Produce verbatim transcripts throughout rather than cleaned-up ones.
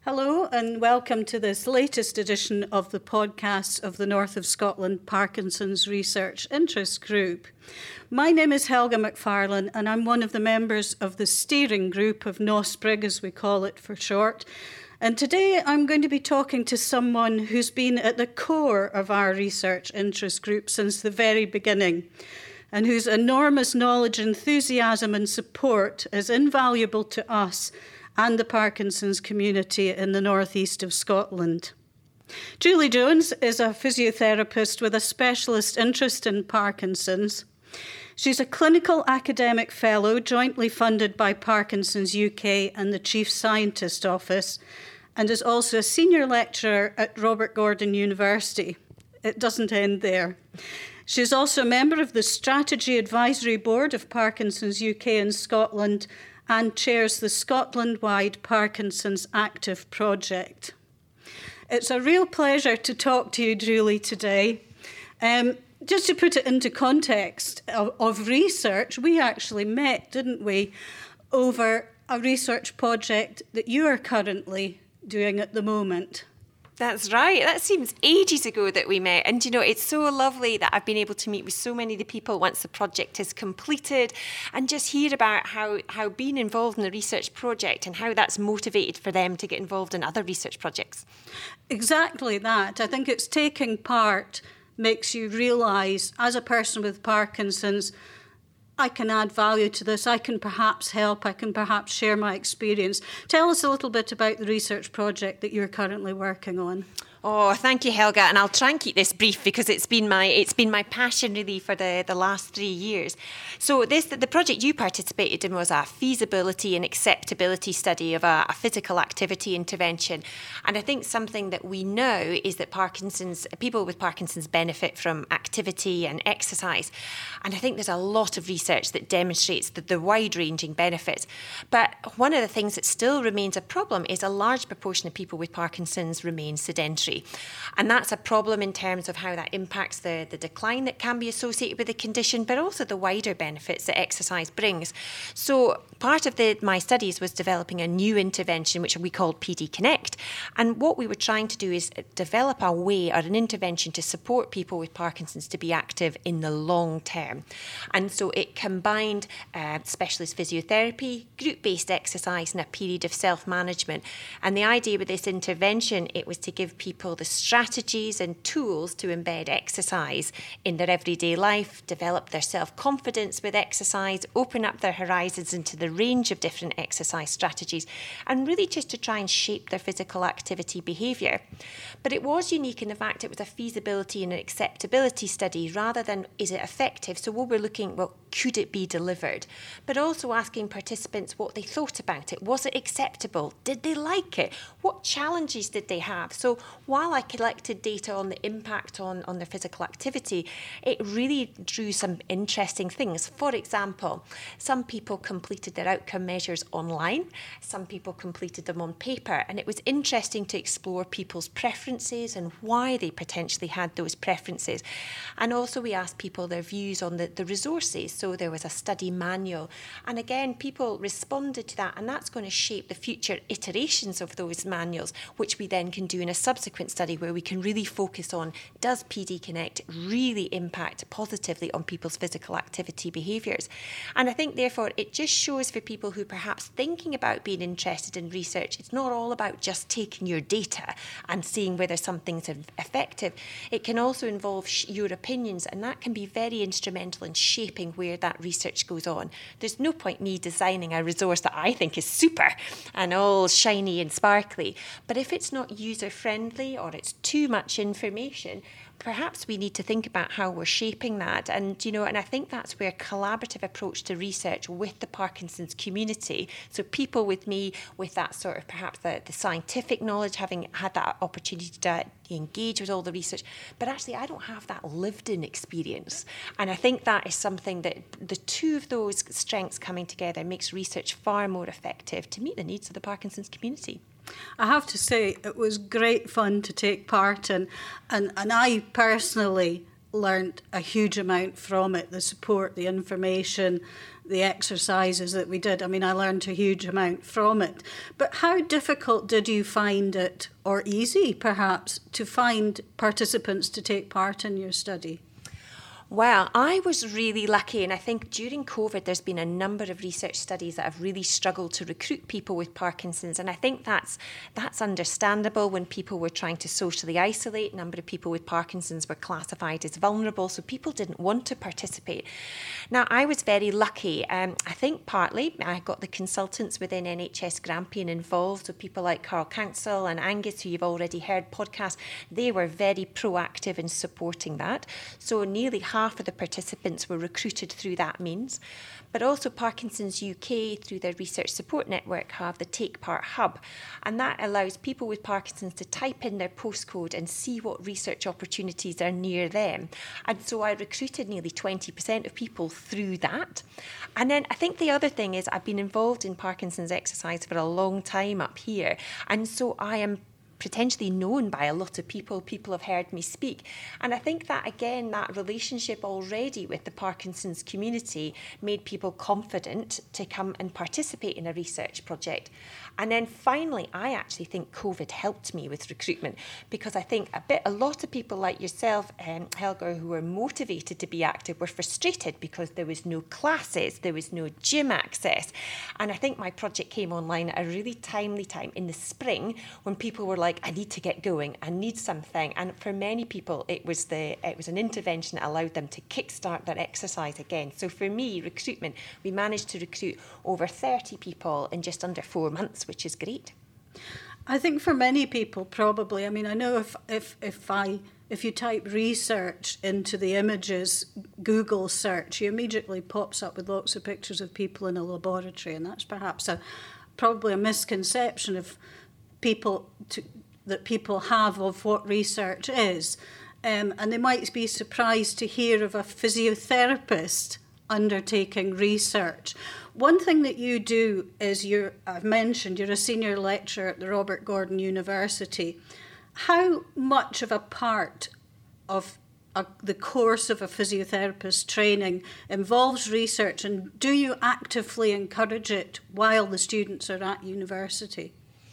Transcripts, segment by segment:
Hello and welcome to this latest edition of the podcast of the North of Scotland Parkinson's Research Interest Group. My name is Helga McFarlane and I'm one of the members of the steering group of NOSPRIG, as we call it for short. And today I'm going to be talking to someone who's been at the core of our research interest group since the very beginning, and whose enormous knowledge, enthusiasm and support is invaluable to us and the Parkinson's community in the northeast of Scotland. Julie Jones is a physiotherapist with a specialist interest in Parkinson's. She's a clinical academic fellow jointly funded by Parkinson's U K and the Chief Scientist Office, and is also a senior lecturer at Robert Gordon University. It doesn't end there. She's also a member of the Strategy Advisory Board of Parkinson's U K and Scotland, and chairs the Scotland-wide Parkinson's Active Project. It's a real pleasure to talk to you, Julie, today. Um, just to put it into context of, of research, we actually met, didn't we, over a research project that you are currently doing at the moment. That's right. That seems ages ago that we met. And, you know, it's so lovely that I've been able to meet with so many of the people once the project is completed and just hear about how, how being involved in the research project and how that's motivated for them to get involved in other research projects. Exactly that. I think it's taking part makes you realise, as a person with Parkinson's, I can add value to this, I can perhaps help, I can perhaps share my experience. Tell us a little bit about the research project that you're currently working on. Oh, thank you, Helga, and I'll try and keep this brief because it's been my it's been my passion really for the, the last three years. So this the project you participated in was a feasibility and acceptability study of a, a physical activity intervention, and I think something that we know is that Parkinson's people with Parkinson's benefit from activity and exercise, and I think there's a lot of research that demonstrates the, the wide-ranging benefits. But one of the things that still remains a problem is a large proportion of people with Parkinson's remain sedentary. And that's a problem in terms of how that impacts the, the decline that can be associated with the condition, but also the wider benefits that exercise brings. So part of the, my studies was developing a new intervention, which we called P D Connect. And what we were trying to do is develop a way or an intervention to support people with Parkinson's to be active in the long term. And so it combined uh, specialist physiotherapy, group-based exercise, and a period of self-management. And the idea with this intervention, it was to give people the strategies and tools to embed exercise in their everyday life, develop their self-confidence with exercise, open up their horizons into the range of different exercise strategies, and really just to try and shape their physical activity behaviour. But it was unique in the fact it was a feasibility and an acceptability study rather than is it effective. So what we're looking, well, could it be delivered? But also asking participants what they thought about it. Was it acceptable? Did they like it? What challenges did they have? So while I collected data on the impact on, on their physical activity, it really drew some interesting things. For example, some people completed their outcome measures online, some people completed them on paper, and it was interesting to explore people's preferences and why they potentially had those preferences. And also we asked people their views on the, the resources. So there was a study manual. And again, people responded to that, and that's going to shape the future iterations of those manuals, which we then can do in a subsequent study where we can really focus on, does P D Connect really impact positively on people's physical activity behaviours? And I think, therefore, it just shows for people who perhaps thinking about being interested in research, it's not all about just taking your data and seeing whether something's effective. It can also involve sh- your opinions, and that can be very instrumental in shaping where that research goes on. There's no point me designing a resource that I think is super and all shiny and sparkly, but if it's not user-friendly or it's too much information, perhaps we need to think about how we're shaping that. And, you know, and I think that's where collaborative approach to research with the Parkinson's community, so people with me with that sort of perhaps the, the scientific knowledge, having had that opportunity to engage with all the research, but actually I don't have that lived-in experience. And I think that is something that the two of those strengths coming together makes research far more effective to meet the needs of the Parkinson's community. I have to say, it was great fun to take part in, and, and I personally learnt a huge amount from it, the support, the information, the exercises that we did. I mean, I learned a huge amount from it. But how difficult did you find it, or easy perhaps, to find participants to take part in your study? Well, I was really lucky, and I think during COVID there's been a number of research studies that have really struggled to recruit people with Parkinson's, and I think that's that's understandable. When people were trying to socially isolate, a number of people with Parkinson's were classified as vulnerable, so people didn't want to participate. Now, I was very lucky. Um, I think partly I got the consultants within N H S Grampian involved, so people like Carl Council and Angus, who you've already heard podcast, they were very proactive in supporting that. So nearly half Half of the participants were recruited through that means. But also Parkinson's U K, through their research support network, have the Take Part Hub. And that allows people with Parkinson's to type in their postcode and see what research opportunities are near them. And so I recruited nearly twenty percent of people through that. And then I think the other thing is I've been involved in Parkinson's exercise for a long time up here. And so I am potentially known by a lot of people. People have heard me speak. And I think that, again, that relationship already with the Parkinson's community made people confident to come and participate in a research project. And then finally, I actually think COVID helped me with recruitment, because I think a bit, a lot of people like yourself, um, Helga, who were motivated to be active, were frustrated because there was no classes, there was no gym access. And I think my project came online at a really timely time in the spring when people were like, I need to get going, I need something. And for many people, it was the it was an intervention that allowed them to kickstart their exercise again. So for me, recruitment, we managed to recruit over thirty people in just under four months, which is great. I think for many people, probably, I mean, I know if if if I if you type research into the images Google search, you immediately pops up with lots of pictures of people in a laboratory, and that's perhaps a probably a misconception of people to, that people have of what research is. Um, and they might be surprised to hear of a physiotherapist undertaking research. One thing that you do is, you're, I've mentioned, you're a senior lecturer at the Robert Gordon University. How much of a part of a, the course of a physiotherapist training involves research, and do you actively encourage it while the students are at university?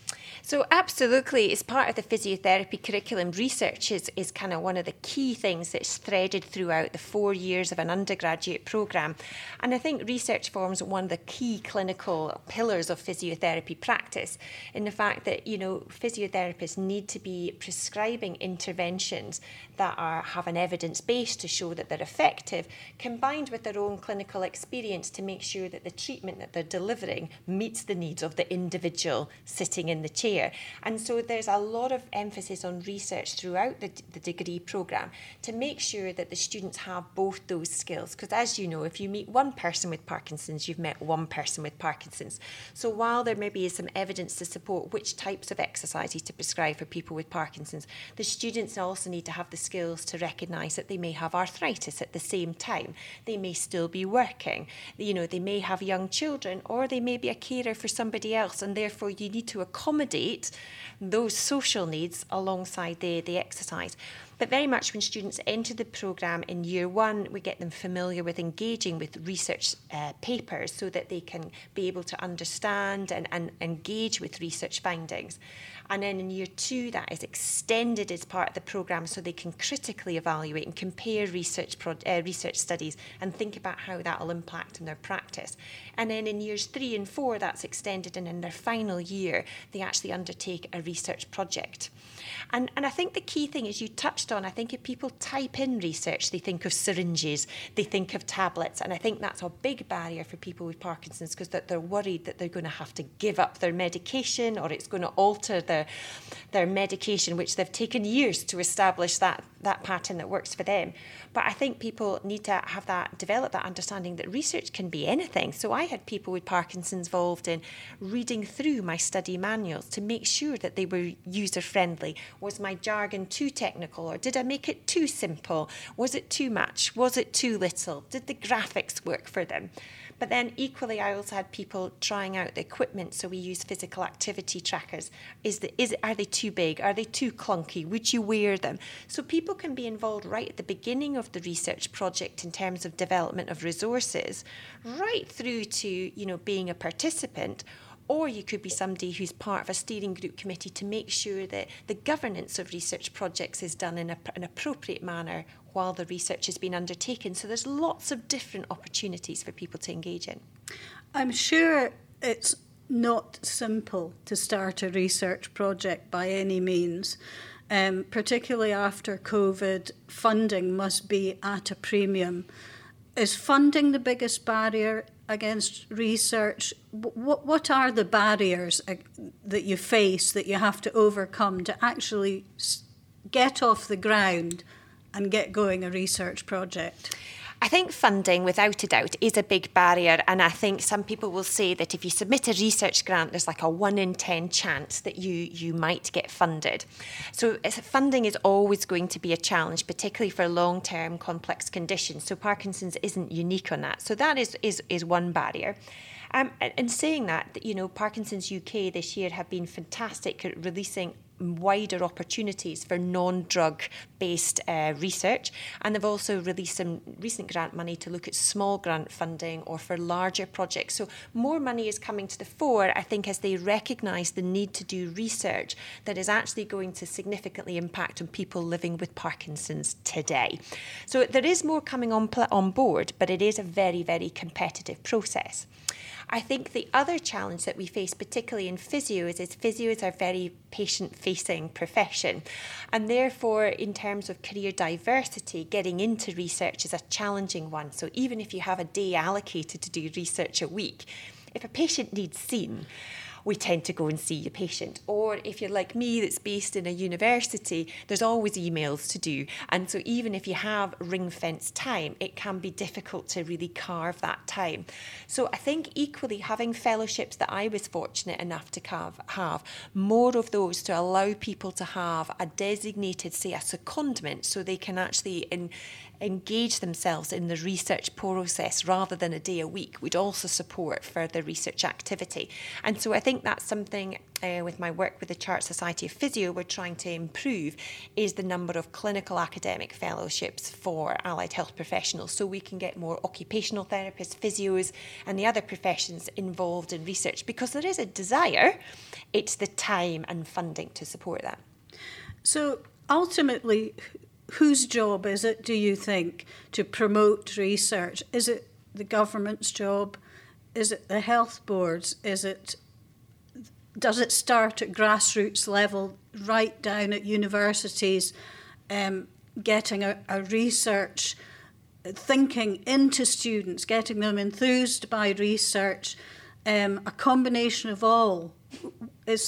So absolutely, as part of the physiotherapy curriculum, research is, is kind of one of the key things that's threaded throughout the four years of an undergraduate programme. And I think research forms one of the key clinical pillars of physiotherapy practice, in the fact that, you know, physiotherapists need to be prescribing interventions that are have an evidence base to show that they're effective, combined with their own clinical experience to make sure that the treatment that they're delivering meets the needs of the individual sitting in the chair. And so there's a lot of emphasis on research throughout the, the degree programme to make sure that the students have both those skills. Because as you know, if you meet one person with Parkinson's, you've met one person with Parkinson's. So while there maybe is some evidence to support which types of exercises to prescribe for people with Parkinson's, the students also need to have the skills to recognise that they may have arthritis at the same time. They may still be working. You know, they may have young children, or they may be a carer for somebody else, and therefore you need to accommodate those social needs alongside the, the exercise. But very much when students enter the programme in year one, we get them familiar with engaging with research uh, papers so that they can be able to understand and, and engage with research findings. And then in year two, that is extended as part of the programme so they can critically evaluate and compare research pro- uh, research studies and think about how that will impact on their practice. And then in years three and four, that's extended, and in their final year, they actually undertake a research project. And, and I think the key thing is, you touched on, I think if people type in research, they think of syringes, they think of tablets, and I think that's a big barrier for people with Parkinson's, because they're, they're worried that they're going to have to give up their medication, or it's going to alter their, their medication, which they've taken years to establish that, that pattern that works for them. But I think people need to have that, develop that understanding that research can be anything. So I had people with Parkinson's involved in reading through my study manuals to make sure that they were user-friendly. Was my jargon too technical, or did I make it too simple? Was it too much? Was it too little? Did the graphics work for them? But then equally, I also had people trying out the equipment. So we use physical activity trackers. Is the, is Are they too big? Are they too clunky? Would you wear them? So people can be involved right at the beginning of the research project in terms of development of resources, right through to, you know, being a participant. Or you could be somebody who's part of a steering group committee to make sure that the governance of research projects is done in a, an appropriate manner while the research is being undertaken. So there's lots of different opportunities for people to engage in. I'm sure it's not simple to start a research project by any means. Um, particularly after COVID, funding must be at a premium. Is funding the biggest barrier against research? What what are the barriers that you face that you have to overcome to actually get off the ground and get going a research project? I think funding, without a doubt, is a big barrier, and I think some people will say that if you submit a research grant, there's like a one in ten chance that you, you might get funded. So funding is always going to be a challenge, particularly for long-term complex conditions. So Parkinson's isn't unique on that. So that is, is, is one barrier. Um, and saying that, you know, Parkinson's U K this year have been fantastic at releasing wider opportunities for non-drug-based uh, research, and they've also released some recent grant money to look at small grant funding or for larger projects. So more money is coming to the fore, I think, as they recognise the need to do research that is actually going to significantly impact on people living with Parkinson's today. So there is more coming on, on board, but it is a very, very competitive process. I think the other challenge that we face, particularly in physios, is physios are a very patient-facing profession. And therefore, in terms of career diversity, getting into research is a challenging one. So even if you have a day allocated to do research a week, if a patient needs seen, we tend to go and see the patient. Or if you're like me, that's based in a university, there's always emails to do. And so even if you have ring-fenced time, it can be difficult to really carve that time. So I think equally having fellowships that I was fortunate enough to have, have more of those to allow people to have a designated, say, a secondment, so they can actually in, engage themselves in the research process rather than a day a week would also support further research activity. And so I think that's something uh, with my work with the Chartered Society of Physio we're trying to improve, is the number of clinical academic fellowships for allied health professionals, so we can get more occupational therapists, physios and the other professions involved in research, because there is a desire, it's the time and funding to support that. So ultimately, whose job is it, do you think, to promote research? Is it the government's job? Is it the health boards? Is it, does it start at grassroots level, right down at universities, um, getting a, a research thinking into students, getting them enthused by research, um, a combination of all? Is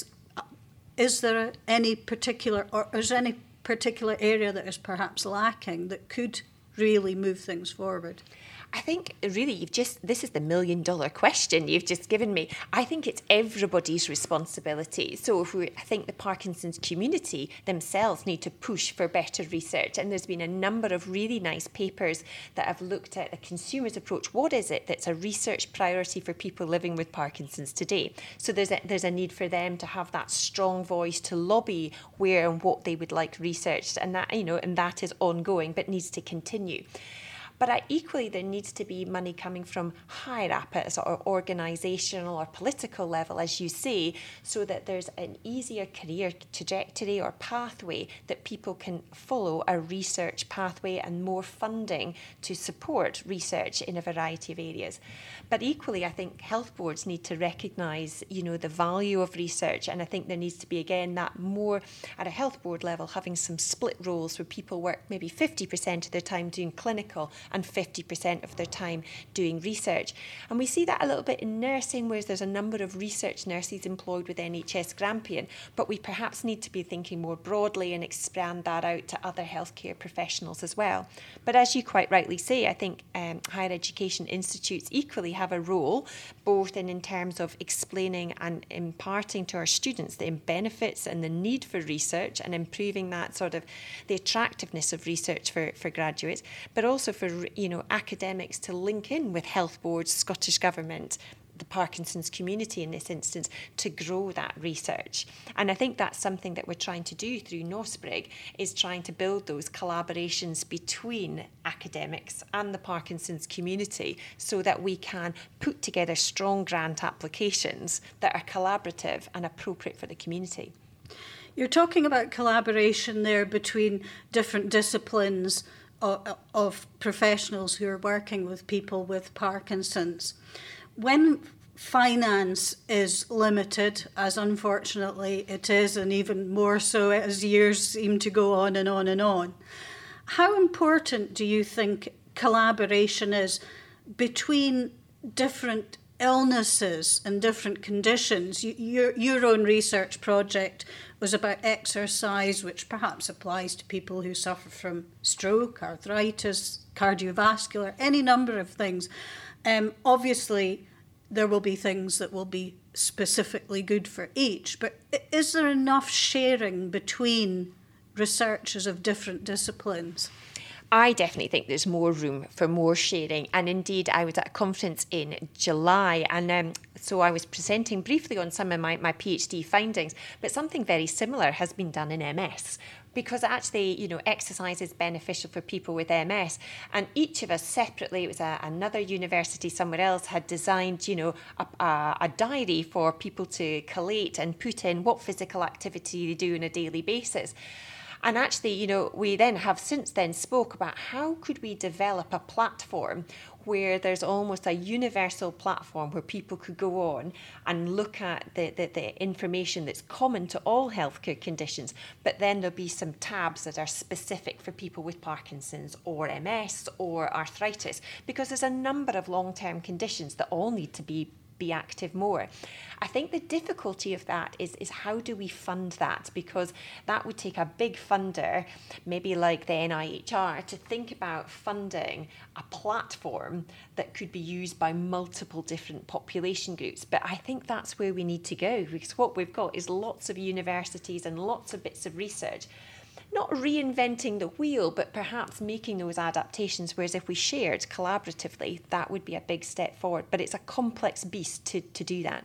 is there any particular, or is there any particular area that is perhaps lacking that could really move things forward? I think really you've just, this is the million dollar question you've just given me. I think it's everybody's responsibility. So if we, I think the Parkinson's community themselves need to push for better research. And there's been a number of really nice papers that have looked at the consumer's approach. What is it that's a research priority for people living with Parkinson's today? So there's a, there's a need for them to have that strong voice to lobby where and what they would like researched. And that, you know, and that is ongoing, but needs to continue. But I, equally, there needs to be money coming from higher up at a sort of organisational or political level, as you say, so that there's an easier career trajectory or pathway that people can follow, a research pathway, and more funding to support research in a variety of areas. But equally, I think health boards need to recognise, you know, the value of research, and I think there needs to be, again, that more at a health board level, having some split roles where people work maybe fifty percent of their time doing clinical and fifty percent of their time doing research. And we see that a little bit in nursing, where there's a number of research nurses employed with N H S Grampian, but we perhaps need to be thinking more broadly and expand that out to other healthcare professionals as well. But as you quite rightly say, I think um, higher education institutes equally have a role, both in, in terms of explaining and imparting to our students the benefits and the need for research and improving that sort of the attractiveness of research for, for graduates, but also for you know, academics to link in with health boards, Scottish Government, the Parkinson's community in this instance, to grow that research. And I think that's something that we're trying to do through NOSBRIG, is trying to build those collaborations between academics and the Parkinson's community so that we can put together strong grant applications that are collaborative and appropriate for the community. You're talking about collaboration there between different disciplines of, of professionals who are working with people with Parkinson's. When finance is limited, as unfortunately it is, and even more so as years seem to go on and on and on, how important do you think collaboration is between different illnesses and different conditions? Your, your own research project was about exercise, which perhaps applies to people who suffer from stroke, arthritis, cardiovascular, any number of things. Um, obviously, there will be things that will be specifically good for each, but is there enough sharing between researchers of different disciplines? I definitely think there's more room for more sharing. And indeed, I was at a conference in July, and um, so I was presenting briefly on some of my, my PhD findings, but something very similar has been done in M S. Because actually, you know, exercise is beneficial for people with M S. And each of us separately, it was a, another university somewhere else, had designed, you know, a, a, a diary for people to collate and put in what physical activity they do on a daily basis. And actually, you know, we then have since then spoke about how could we develop a platform where there's almost a universal platform where people could go on and look at the, the, the information that's common to all healthcare conditions, but then there'll be some tabs that are specific for people with Parkinson's or M S or arthritis, because there's a number of long-term conditions that all need to be be active more. I think the difficulty of that is, is how do we fund that? Because that would take a big funder, maybe like the N I H R, to think about funding a platform that could be used by multiple different population groups. But I think that's where we need to go, because what we've got is lots of universities and lots of bits of research, not reinventing the wheel, but perhaps making those adaptations, whereas if we shared collaboratively, that would be a big step forward. But it's a complex beast to, to do that.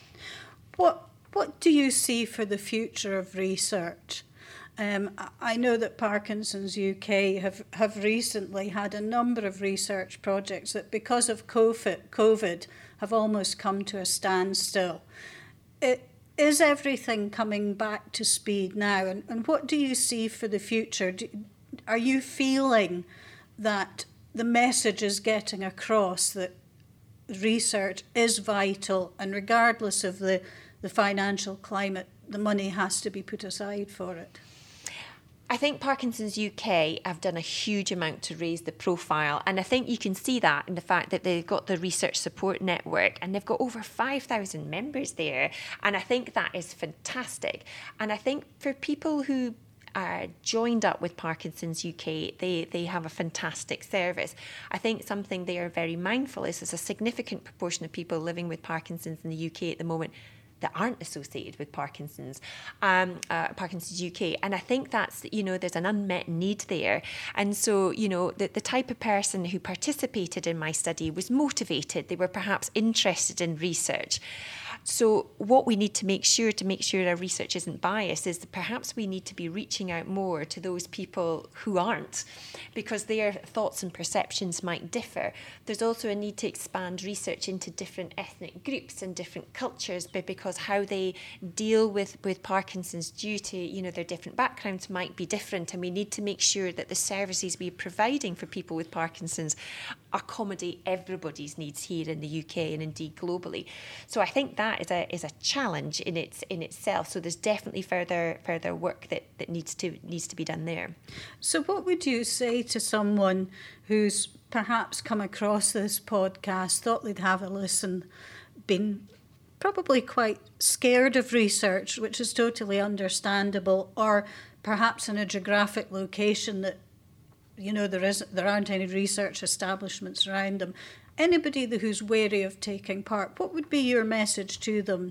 What what do you see for the future of research? Um, I know that Parkinson's U K have, have recently had a number of research projects that, because of COVID, COVID have almost come to a standstill. It, Is everything coming back to speed now? And, and what do you see for the future? Do, are you feeling that the message is getting across that research is vital, and regardless of the, the financial climate, the money has to be put aside for it? I think Parkinson's U K have done a huge amount to raise the profile, and I think you can see that in the fact that they've got the research support network and they've got over five thousand members there, and I think that is fantastic. And I think for people who are joined up with Parkinson's U K, they, they have a fantastic service. I think something they are very mindful is there's a significant proportion of people living with Parkinson's in the U K at the moment that aren't associated with Parkinson's, um, uh, Parkinson's U K. And I think that's, you know, there's an unmet need there. And so, you know, the, the type of person who participated in my study was motivated. They were perhaps interested in research. So what we need to make sure to make sure our research isn't biased is that perhaps we need to be reaching out more to those people who aren't, because their thoughts and perceptions might differ. There's also a need to expand research into different ethnic groups and different cultures, but because how they deal with, with Parkinson's due to, you know, their different backgrounds might be different, and we need to make sure that the services we're providing for people with Parkinson's accommodate everybody's needs here in the U K and indeed globally. So I think that is a is a challenge in its in itself. So there's definitely further further work that, that needs to needs to be done there. So what would you say to someone who's perhaps come across this podcast, thought they'd have a listen, been probably quite scared of research, which is totally understandable, or perhaps in a geographic location that, you know, there isn't, there aren't any research establishments around them. Anybody who's wary of taking part, what would be your message to them?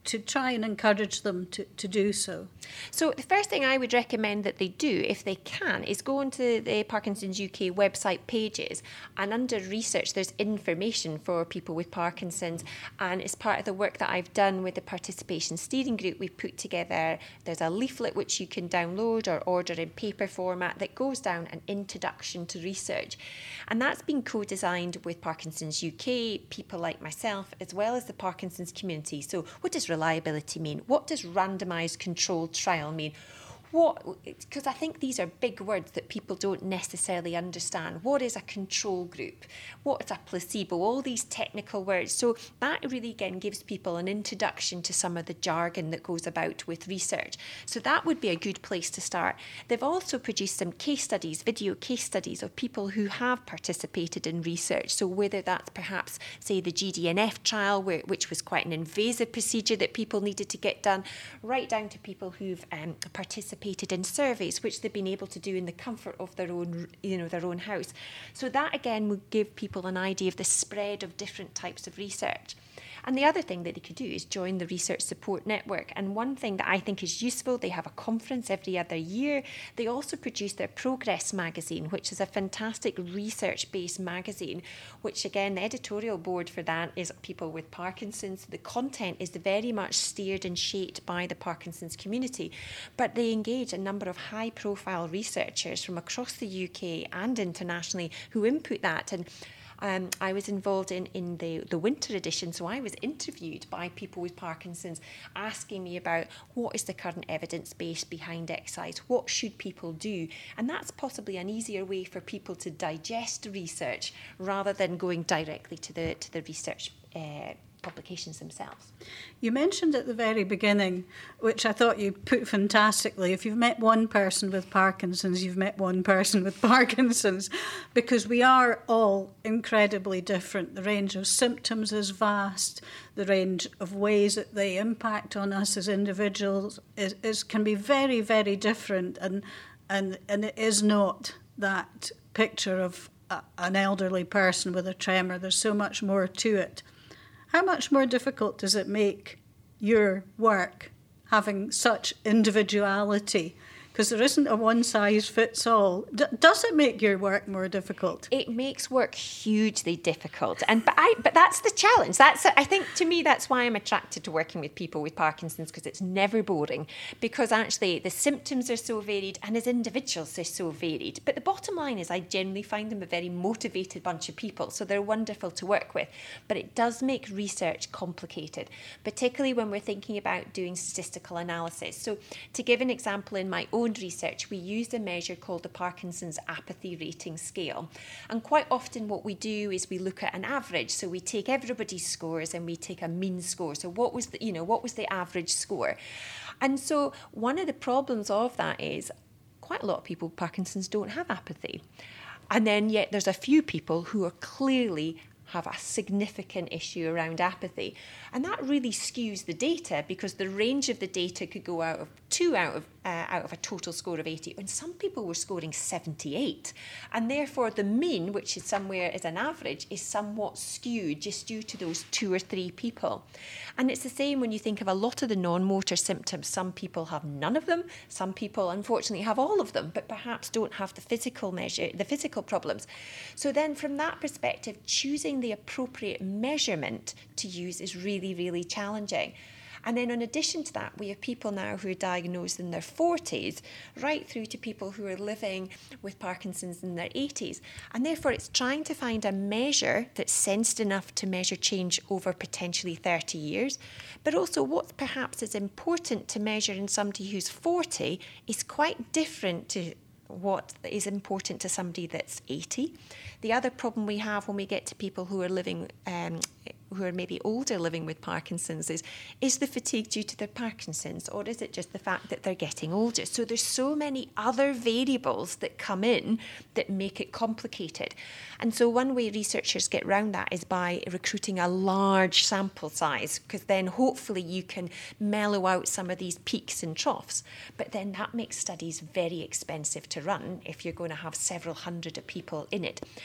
to try and encourage them to, to do so? So the first thing I would recommend that they do, if they can, is go onto the Parkinson's U K website pages, and under research there's information for people with Parkinson's, and as part of the work that I've done with the participation steering group, we've put together, there's a leaflet which you can download or order in paper format that goes down an introduction to research. And that's been co-designed with Parkinson's U K, people like myself, as well as the Parkinson's community. So what does reliability mean? What does randomised controlled trial mean? What, because I think these are big words that people don't necessarily understand. What is a control group? What is a placebo? All these technical words. So that really, again, gives people an introduction to some of the jargon that goes about with research. So that would be a good place to start. They've also produced some case studies, video case studies of people who have participated in research. So whether that's perhaps, say, the G D N F trial, where, which was quite an invasive procedure that people needed to get done, right down to people who've um, participated in surveys, which they've been able to do in the comfort of their own, you know, their own house. So that again would give people an idea of the spread of different types of research. And the other thing that they could do is join the Research Support Network. And one thing that I think is useful, they have a conference every other year. They also produce their Progress magazine, which is a fantastic research-based magazine, which again, the editorial board for that is people with Parkinson's. The content is very much steered and shaped by the Parkinson's community, but they engage a number of high-profile researchers from across the U K and internationally who input that. And Um, I was involved in, in the, the winter edition, so I was interviewed by people with Parkinson's asking me about what is the current evidence base behind exercise, what should people do, and that's possibly an easier way for people to digest research rather than going directly to the, to the research uh, publications themselves. You mentioned at the very beginning, which I thought you put fantastically, if you've met one person with Parkinson's, you've met one person with Parkinson's, because we are all incredibly different. The range of symptoms is vast. The range of ways that they impact on us as individuals is, is can be very, very different, and and and it is not that picture of a, an elderly person with a tremor. There's so much more to it. How much more difficult does it make your work having such individuality? Because there isn't a one-size-fits-all. D- does it make your work more difficult? It makes work hugely difficult, and but I but that's the challenge. That's I think to me that's why I'm attracted to working with people with Parkinson's, because it's never boring. Because actually the symptoms are so varied, and as individuals they're so varied. But the bottom line is I generally find them a very motivated bunch of people, so they're wonderful to work with. But it does make research complicated, particularly when we're thinking about doing statistical analysis. So to give an example, in my own research, we used a measure called the Parkinson's Apathy Rating Scale. And quite often what we do is we look at an average. So we take everybody's scores and we take a mean score. So what was the, you know, what was the average score? And so one of the problems of that is quite a lot of people with Parkinson's don't have apathy. And then yet there's a few people who are clearly have a significant issue around apathy. And that really skews the data, because the range of the data could go out of two out of uh, out of a total score of eighty, and some people were scoring seventy-eight. And therefore the mean, which is somewhere as an average, is somewhat skewed just due to those two or three people. And it's the same when you think of a lot of the non-motor symptoms. Some people have none of them, some people unfortunately have all of them, but perhaps don't have the physical measure, the physical problems. So then from that perspective, choosing the appropriate measurement to use is really, really challenging. And then in addition to that, we have people now who are diagnosed in their forties, right through to people who are living with Parkinson's in their eighties. And therefore, it's trying to find a measure that's sensed enough to measure change over potentially thirty years. But also what perhaps is important to measure in somebody who's forty is quite different to what is important to somebody that's eighty. The other problem we have when we get to people who are living, um, who are maybe older living with Parkinson's is, is the fatigue due to their Parkinson's, or is it just the fact that they're getting older? So there's so many other variables that come in that make it complicated. And so one way researchers get around that is by recruiting a large sample size, because then hopefully you can mellow out some of these peaks and troughs. But then that makes studies very expensive to run if you're going to have several hundred of people in it.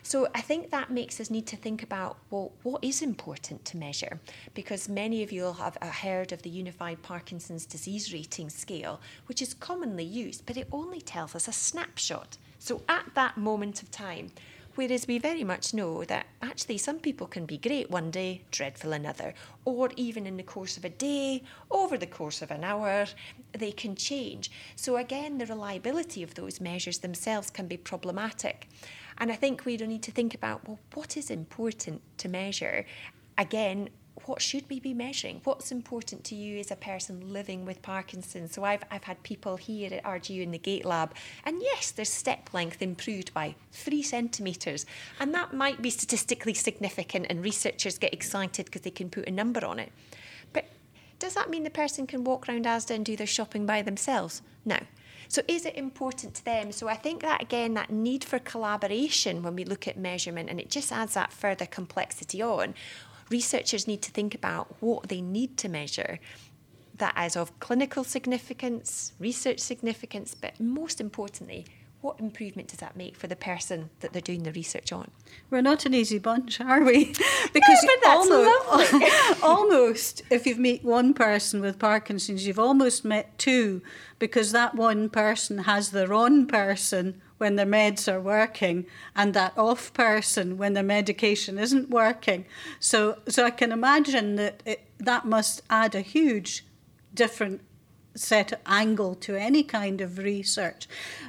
So I think that makes us need to think about, well, what is important to measure? Because many of you will have heard of the Unified Parkinson's Disease Rating Scale, which is commonly used, but it only tells us a snapshot. So at that moment of time, whereas we very much know that actually some people can be great one day, dreadful another, or even in the course of a day, over the course of an hour, they can change. So again, the reliability of those measures themselves can be problematic. And I think we need to think about, well, what is important to measure? Again, what should we be measuring? What's important to you as a person living with Parkinson's? So I've I've had people here at R G U in the Gate Lab, and yes, their step length improved by three centimetres, and that might be statistically significant, and researchers get excited because they can put a number on it. But does that mean the person can walk around Asda and do their shopping by themselves? No. So is it important to them? So I think that, again, that need for collaboration when we look at measurement, and it just adds that further complexity on. Researchers need to think about what they need to measure that is of clinical significance, research significance, but most importantly, what improvement does that make for the person that they're doing the research on? We're not an easy bunch, are we? Because no, but that's almost, lovely. almost, if you've met one person with Parkinson's, you've almost met two, because that one person has their on person when their meds are working, and that off person when their medication isn't working. So, so I can imagine that it, that must add a huge different set of angle to any kind of research.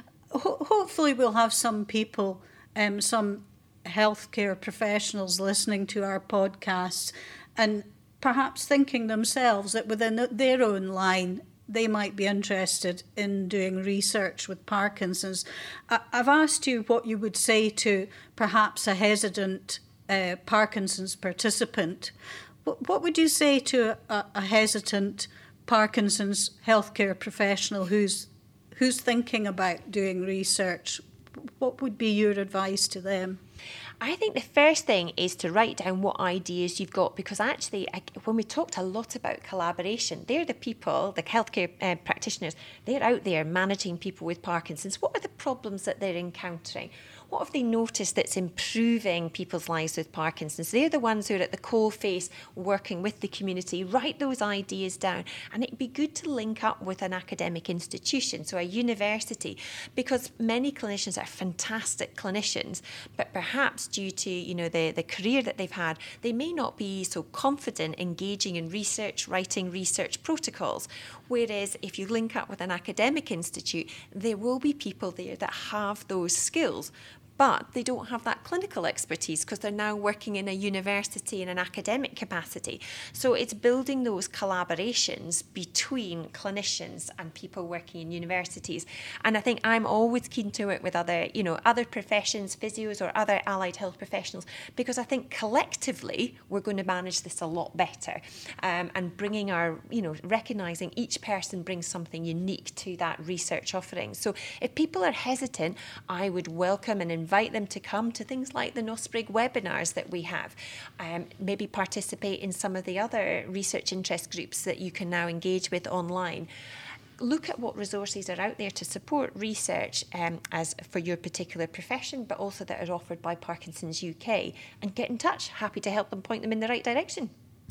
Ho- hopefully we'll have some people, um, some healthcare professionals listening to our podcasts and perhaps thinking themselves that within their own line they might be interested in doing research with Parkinson's. I- I've asked you what you would say to perhaps a hesitant uh, Parkinson's participant. What, what would you say to a, a hesitant Parkinson's healthcare professional who's who's thinking about doing research? What would be your advice to them? I think the first thing is to write down what ideas you've got, because actually I, when we talked a lot about collaboration, they're the people, the healthcare uh, practitioners, they're out there managing people with Parkinson's. What are the problems that they're encountering? What have they noticed that's improving people's lives with Parkinson's? They're the ones who are at the coalface working with the community. Write those ideas down. And it'd be good to link up with an academic institution, so a university, because many clinicians are fantastic clinicians, but perhaps due to, you know, the, the career that they've had, they may not be so confident engaging in research, writing research protocols. Whereas if you link up with an academic institute, there will be people there that have those skills, but they don't have that clinical expertise because they're now working in a university in an academic capacity. So it's building those collaborations between clinicians and people working in universities. And I think I'm always keen to work with other, you know, other professions, physios or other allied health professionals, because I think collectively we're going to manage this a lot better. Um, and bringing our, you know, recognising each person brings something unique to that research offering. So if people are hesitant, I would welcome and invite them to come to things like the NOSPRIG webinars that we have. Um, maybe participate in some of the other research interest groups that you can now engage with online. Look at what resources are out there to support research um, as for your particular profession, but also that are offered by Parkinson's U K, and get in touch. Happy to help them point them in the right direction.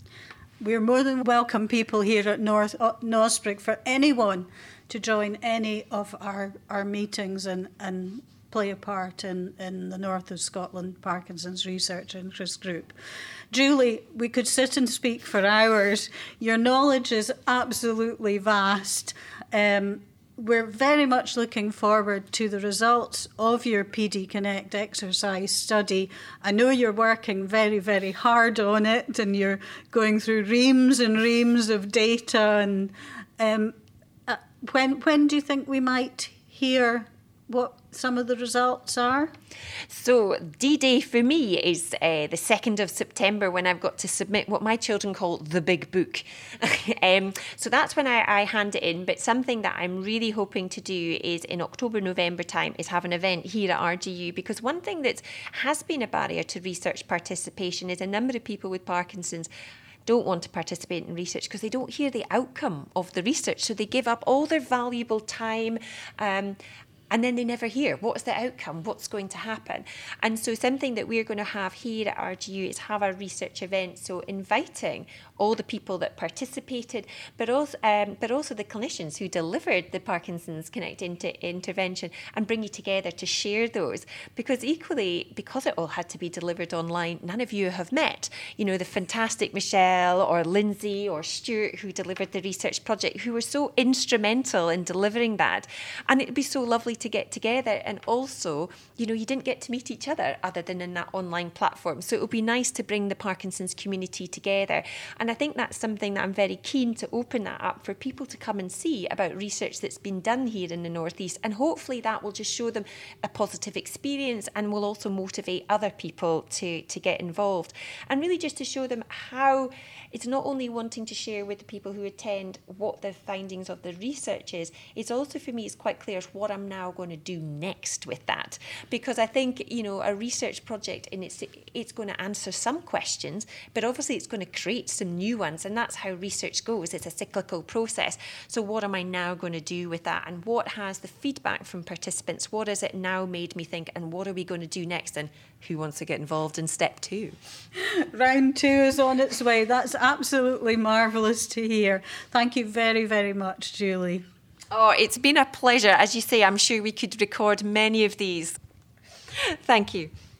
We're more than welcome people here at North uh, NOSPRIG for anyone to join any of our, our meetings and, and play a part in, in the North of Scotland Parkinson's Research Interest Group. Julie, we could sit and speak for hours. Your knowledge is absolutely vast. Um, we're very much looking forward to the results of your P D Connect exercise study. I know you're working very, very hard on it, and you're going through reams and reams of data. And um, uh, when when do you think we might hear what some of the results are? So D-Day for me is uh, the second of September, when I've got to submit what my children call the big book. um, so that's when I, I hand it in. But something that I'm really hoping to do is in October, November time is have an event here at R G U, because one thing that has been a barrier to research participation is a number of people with Parkinson's don't want to participate in research because they don't hear the outcome of the research. So they give up all their valuable time, um, and then they never hear what's the outcome, what's going to happen. And so something that we're going to have here at R G U is have a research event, so inviting all the people that participated, but also um, but also the clinicians who delivered the Parkinson's Connect inter- intervention, and bring you together to share those. Because equally, because it all had to be delivered online, none of you have met, you know, the fantastic Michelle or Lindsay or Stuart who delivered the research project, who were so instrumental in delivering that. And it'd be so lovely to get together. And also, you know, you didn't get to meet each other other than in that online platform. So it would be nice to bring the Parkinson's community together. And I think that's something that I'm very keen to open that up for people to come and see about research that's been done here in the Northeast. And hopefully that will just show them a positive experience and will also motivate other people to, to get involved. And really just to show them how it's not only wanting to share with the people who attend what the findings of the research is, it's also, for me, it's quite clear what I'm now going to do next with that. Because I think, you know, a research project, and it's, it's going to answer some questions, but obviously it's going to create some new ones. And that's how research goes. It's a cyclical process. So what am I now going to do with that? And what has the feedback from participants? What has it now made me think? And what are we going to do next? And who wants to get involved in step two? Round two is on its way. That's absolutely marvellous to hear. Thank you very, very much, Julie. Oh, it's been a pleasure. As you say, I'm sure we could record many of these. Thank you.